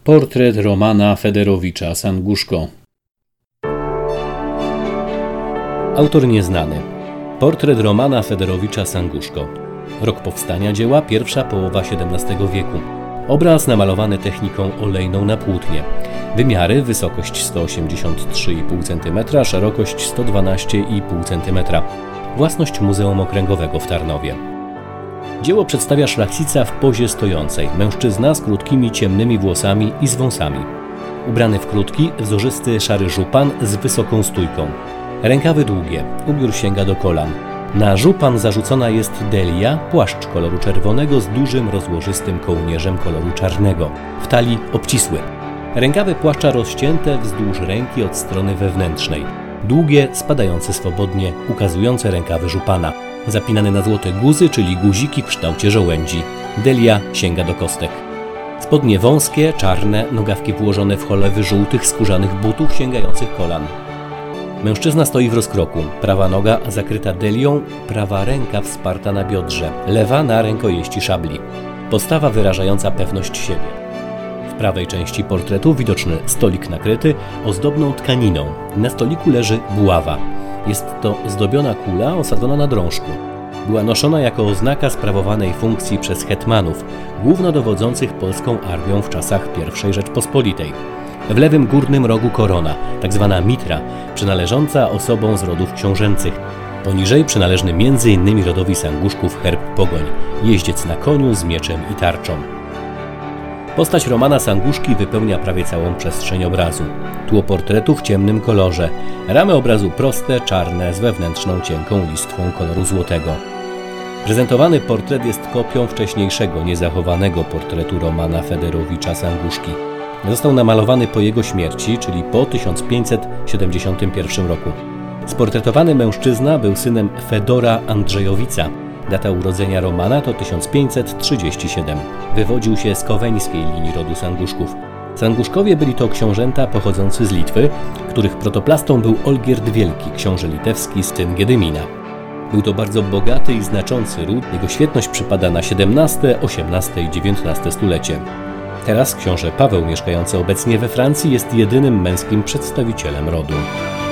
Portret Romana Federowicza Sanguszko. Autor nieznany. Portret Romana Federowicza Sanguszko. Rok powstania dzieła, pierwsza połowa XVII wieku. Obraz namalowany techniką olejną na płótnie. Wymiary: wysokość 183,5 cm, szerokość 112,5 cm. Własność Muzeum Okręgowego w Tarnowie. Dzieło przedstawia szlachcica w pozie stojącej, mężczyzna z krótkimi, ciemnymi włosami i z wąsami. Ubrany w krótki, wzorzysty szary żupan z wysoką stójką. Rękawy długie, ubiór sięga do kolan. Na żupan zarzucona jest delia, płaszcz koloru czerwonego z dużym, rozłożystym kołnierzem koloru czarnego. W talii obcisły. Rękawy płaszcza rozcięte wzdłuż ręki od strony wewnętrznej. Długie, spadające swobodnie, ukazujące rękawy żupana. Zapinane na złote guzy, czyli guziki w kształcie żołędzi. Delia sięga do kostek. Spodnie wąskie, czarne, nogawki włożone w cholewy żółtych, skórzanych butów sięgających kolan. Mężczyzna stoi w rozkroku. Prawa noga zakryta delią, prawa ręka wsparta na biodrze, lewa na rękojeści szabli. Postawa wyrażająca pewność siebie. W prawej części portretu widoczny stolik nakryty ozdobną tkaniną. Na stoliku leży buława. Jest to zdobiona kula osadzona na drążku. Była noszona jako oznaka sprawowanej funkcji przez hetmanów, głównodowodzących polską armią w czasach I Rzeczpospolitej. W lewym górnym rogu korona, tzw. mitra, przynależąca osobom z rodów książęcych. Poniżej przynależny m.in. rodowi Sanguszków herb Pogoń, jeździec na koniu z mieczem i tarczą. Postać Romana Sanguszki wypełnia prawie całą przestrzeń obrazu. Tło portretu w ciemnym kolorze. Ramy obrazu proste, czarne, z wewnętrzną cienką listwą koloru złotego. Prezentowany portret jest kopią wcześniejszego, niezachowanego portretu Romana Federowicza Sanguszki. Został namalowany po jego śmierci, czyli po 1571 roku. Sportretowany mężczyzna był synem Fedora Andrzejowica. Data urodzenia Romana to 1537. Wywodził się z koweńskiej linii rodu Sanguszków. Sanguszkowie byli to książęta pochodzący z Litwy, których protoplastą był Olgierd Wielki, książę litewski, syn Giedymina. Był to bardzo bogaty i znaczący ród. Jego świetność przypada na XVII, XVIII i XIX stulecie. Teraz książę Paweł, mieszkający obecnie we Francji, jest jedynym męskim przedstawicielem rodu.